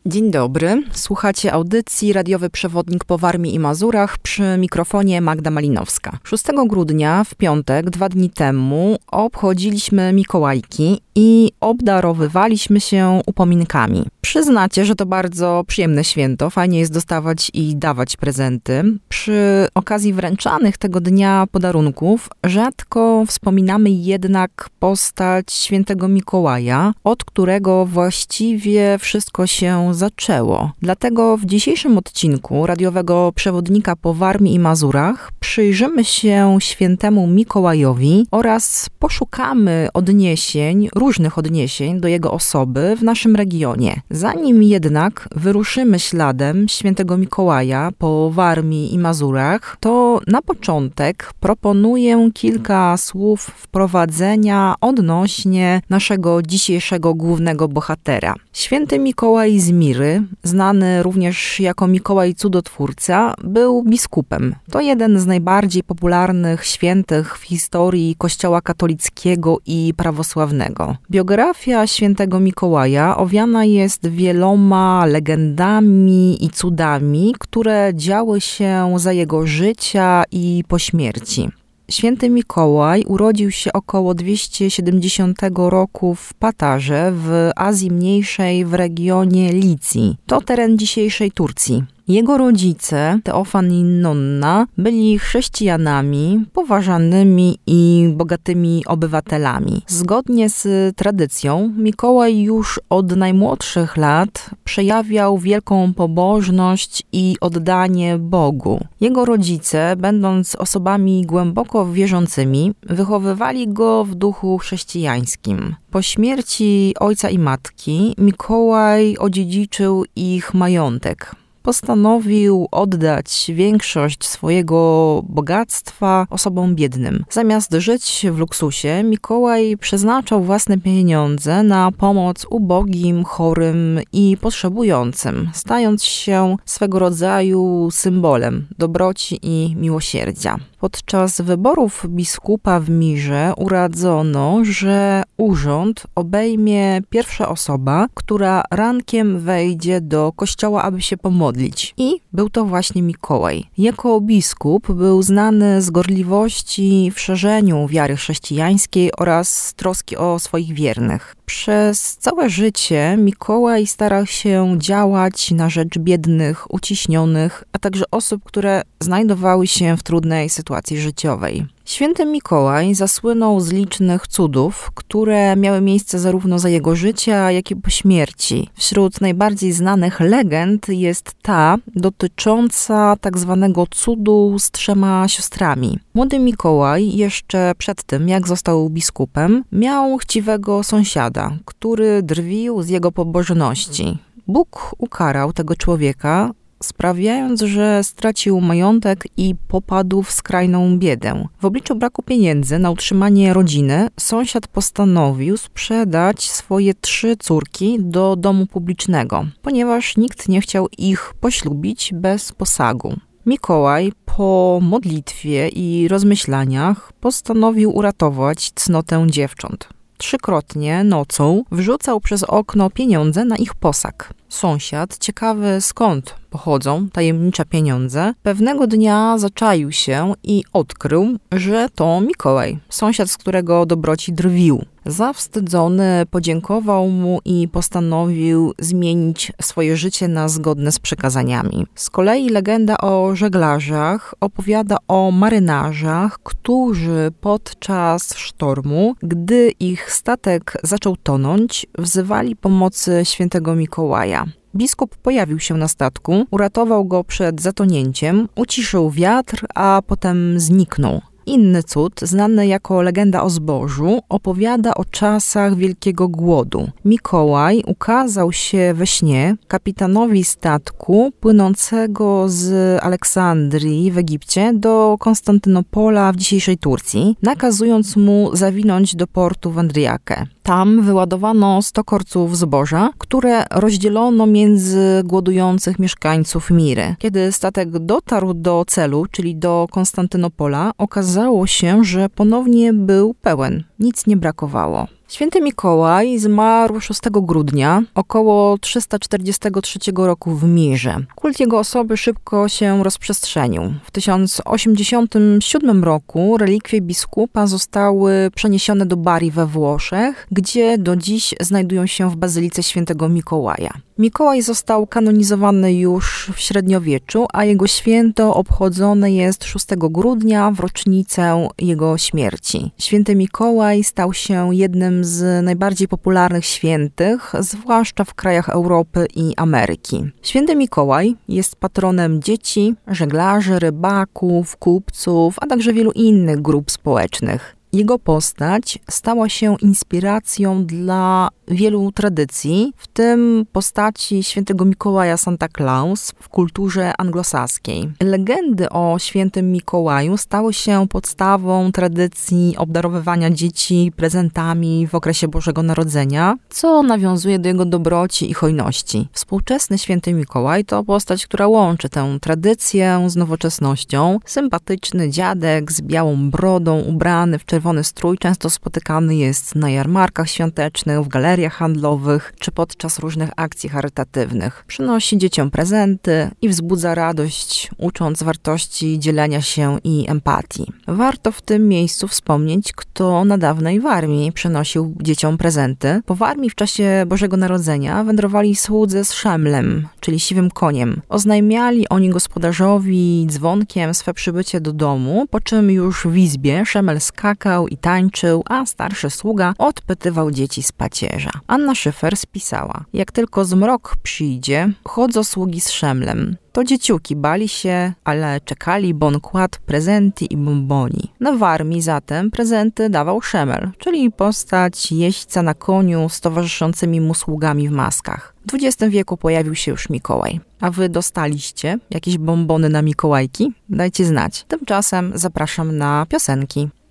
Dzień dobry, słuchacie audycji Radiowy Przewodnik po Warmii i Mazurach, przy mikrofonie Magda Malinowska. 6 grudnia, w piątek, 2 dni temu, obchodziliśmy Mikołajki i obdarowywaliśmy się upominkami. Przyznacie, że to bardzo przyjemne święto, fajnie jest dostawać i dawać prezenty. Przy okazji wręczanych tego dnia podarunków rzadko wspominamy jednak postać świętego Mikołaja, od którego właściwie wszystko się zaczęło. Dlatego w dzisiejszym odcinku Radiowego Przewodnika po Warmii i Mazurach przyjrzymy się świętemu Mikołajowi oraz poszukamy różnych odniesień do jego osoby w naszym regionie. Zanim jednak wyruszymy śladem świętego Mikołaja po Warmii i Mazurach, to na początek proponuję kilka słów wprowadzenia odnośnie naszego dzisiejszego głównego bohatera. Święty Mikołaj z Miry, znany również jako Mikołaj Cudotwórca, był biskupem. To jeden z najbardziej popularnych świętych w historii Kościoła katolickiego i prawosławnego. Biografia świętego Mikołaja owiana jest wieloma legendami i cudami, które działy się za jego życia i po śmierci. Święty Mikołaj urodził się około 270 roku w Patarze w Azji Mniejszej w regionie Licji. To teren dzisiejszej Turcji. Jego rodzice, Teofan i Nonna, byli chrześcijanami, poważanymi i bogatymi obywatelami. Zgodnie z tradycją, Mikołaj już od najmłodszych lat przejawiał wielką pobożność i oddanie Bogu. Jego rodzice, będąc osobami głęboko wierzącymi, wychowywali go w duchu chrześcijańskim. Po śmierci ojca i matki Mikołaj odziedziczył ich majątek. Postanowił oddać większość swojego bogactwa osobom biednym. Zamiast żyć w luksusie, Mikołaj przeznaczał własne pieniądze na pomoc ubogim, chorym i potrzebującym, stając się swego rodzaju symbolem dobroci i miłosierdzia. Podczas wyborów biskupa w Mirze uradzono, że urząd obejmie pierwsza osoba, która rankiem wejdzie do kościoła, aby się pomodlić. I był to właśnie Mikołaj. Jako biskup był znany z gorliwości w szerzeniu wiary chrześcijańskiej oraz troski o swoich wiernych. Przez całe życie Mikołaj starał się działać na rzecz biednych, uciśnionych, a także osób, które znajdowały się w trudnej sytuacji życiowej. Święty Mikołaj zasłynął z licznych cudów, które miały miejsce zarówno za jego życia, jak i po śmierci. Wśród najbardziej znanych legend jest ta dotycząca tak zwanego cudu z 3 siostrami. Młody Mikołaj, jeszcze przed tym, jak został biskupem, miał chciwego sąsiada, który drwił z jego pobożności. Bóg ukarał tego człowieka, sprawiając, że stracił majątek i popadł w skrajną biedę. W obliczu braku pieniędzy na utrzymanie rodziny, sąsiad postanowił sprzedać swoje 3 córki do domu publicznego, ponieważ nikt nie chciał ich poślubić bez posagu. Mikołaj po modlitwie i rozmyślaniach postanowił uratować cnotę dziewcząt. 3-krotnie nocą wrzucał przez okno pieniądze na ich posag. Sąsiad, ciekawy skąd pochodzą tajemnicze pieniądze, pewnego dnia zaczaił się i odkrył, że to Mikołaj, sąsiad, z którego dobroci drwił. Zawstydzony podziękował mu i postanowił zmienić swoje życie na zgodne z przykazaniami. Z kolei legenda o żeglarzach opowiada o marynarzach, którzy podczas sztormu, gdy ich statek zaczął tonąć, wzywali pomocy świętego Mikołaja. Biskup pojawił się na statku, uratował go przed zatonięciem, uciszył wiatr, a potem zniknął. Inny cud, znany jako legenda o zbożu, opowiada o czasach wielkiego głodu. Mikołaj ukazał się we śnie kapitanowi statku płynącego z Aleksandrii w Egipcie do Konstantynopola w dzisiejszej Turcji, nakazując mu zawinąć do portu w Andriakę. Tam wyładowano 100 korców zboża, które rozdzielono między głodujących mieszkańców Miry. Kiedy statek dotarł do celu, czyli do Konstantynopola, okazało się, że ponownie był pełen. Nic nie brakowało. Święty Mikołaj zmarł 6 grudnia, około 343 roku w Mirze. Kult jego osoby szybko się rozprzestrzenił. W 1087 roku relikwie biskupa zostały przeniesione do Bari we Włoszech, gdzie do dziś znajdują się w Bazylice Świętego Mikołaja. Mikołaj został kanonizowany już w średniowieczu, a jego święto obchodzone jest 6 grudnia w rocznicę jego śmierci. Święty Mikołaj stał się jednym z najbardziej popularnych świętych, zwłaszcza w krajach Europy i Ameryki. Święty Mikołaj jest patronem dzieci, żeglarzy, rybaków, kupców, a także wielu innych grup społecznych. Jego postać stała się inspiracją dla wielu tradycji, w tym postaci świętego Mikołaja Santa Claus w kulturze anglosaskiej. Legendy o świętym Mikołaju stały się podstawą tradycji obdarowywania dzieci prezentami w okresie Bożego Narodzenia, co nawiązuje do jego dobroci i hojności. Współczesny święty Mikołaj to postać, która łączy tę tradycję z nowoczesnością. Sympatyczny dziadek z białą brodą, ubrany w czerwony strój, często spotykany jest na jarmarkach świątecznych, w galeriach handlowych czy podczas różnych akcji charytatywnych. Przynosi dzieciom prezenty i wzbudza radość, ucząc wartości dzielenia się i empatii. Warto w tym miejscu wspomnieć, kto na dawnej Warmii przynosił dzieciom prezenty. Po Warmii w czasie Bożego Narodzenia wędrowali słudzy z szemlem, czyli siwym koniem. Oznajmiali oni gospodarzowi dzwonkiem swe przybycie do domu, po czym już w izbie szemel skakał i tańczył, a starszy sługa odpytywał dzieci z pacierza. Anna Szyfer spisała: jak tylko zmrok przyjdzie, chodzą sługi z szemlem. To dzieciuki bali się, ale czekali, bo on kładł prezenty i bomboni. Na Warmii zatem prezenty dawał szemel, czyli postać jeźdźca na koniu z towarzyszącymi mu sługami w maskach. W XX wieku pojawił się już Mikołaj. A wy dostaliście jakieś bombony na Mikołajki? Dajcie znać. Tymczasem zapraszam na piosenki.